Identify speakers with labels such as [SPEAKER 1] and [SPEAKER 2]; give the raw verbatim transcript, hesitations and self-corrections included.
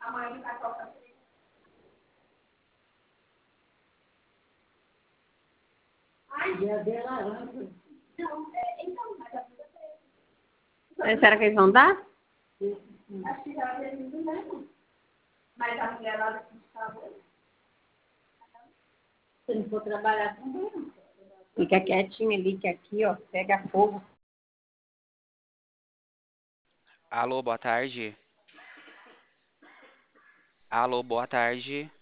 [SPEAKER 1] É, será que eles vão dar?
[SPEAKER 2] Acho que já teve muito mesmo. Mas a mulher lá daqui de casa. Se não for trabalhar também.
[SPEAKER 1] Fica quietinho ali, que aqui, ó, pega fogo.
[SPEAKER 3] Alô, boa tarde. Alô, boa tarde.